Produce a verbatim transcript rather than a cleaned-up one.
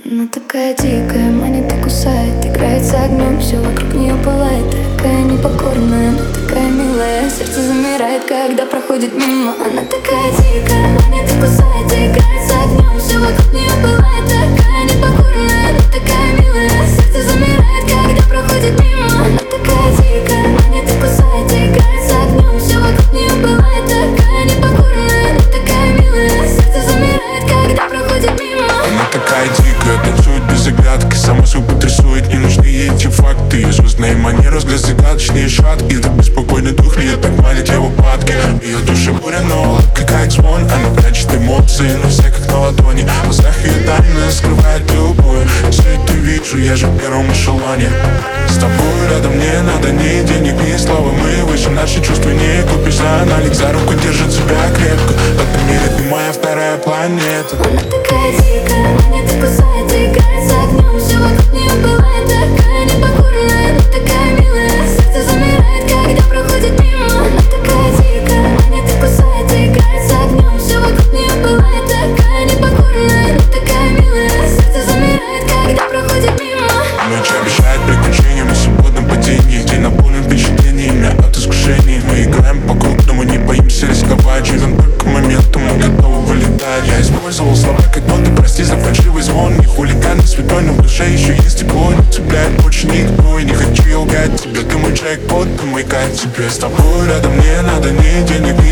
Она такая дикая, манит и кусает, играется огнем, все вокруг нее пылает. Такая непокорная, но такая милая, сердце замирает, когда проходит мимо. Она такая дикая, манит и кусает, играется огнем, все вокруг нее пылает. Такая непокорная, но такая милая, сердце замирает, когда проходит мимо. Она такая дикая, манит и кусает, играется огнем, все вокруг нее пылает. Такая непокорная, но такая милая, сердце замирает, когда проходит мимо. Она такая дикая, танцует без оглядки, сама собой потрясует, не нужны ей эти факты. Ее звездные манеры, взгляд загадочный и шаткий, так беспокойный дух льет, так манит я в упадке. Ее душа буря, но улыбка как звон, она прячет эмоции, но все как на ладони. В глазах ее тайна скрывает любую, все это вижу, я же в первом эшелоне. С тобой рядом не надо ни денег, ни слова, мы выше, наши чувства не купишь за аналик. За руку держит себя крепко, в этом мире ты моя вторая планета. Она такая дикая, манит и кусает, играется огнем, все вокруг нее пылает. Такая непокорная, но такая милая, сердце замирает, когда проходит мимо. Она такая дикая, манит и кусает, играется огнем, все вокруг нее пылает. Такая непокорная, но такая милая, сердце замирает, когда проходит мимо. Ночь обещает приключением и свободном падении, день наполнен впечатлениями от искушений. Мы играем по крупному, не боимся рисковать, живем только моментом, мы готовы вылетать. Я использовал слова как ноты, прости за фальшивый звон. Не хулиган, не святой, но в душе еще есть тепло. Не цепляет больше никто, и не хочу я лгать тебе. Ты мой джекпот, ты мой кайф, тебе с тобой рядом не надо ни денег,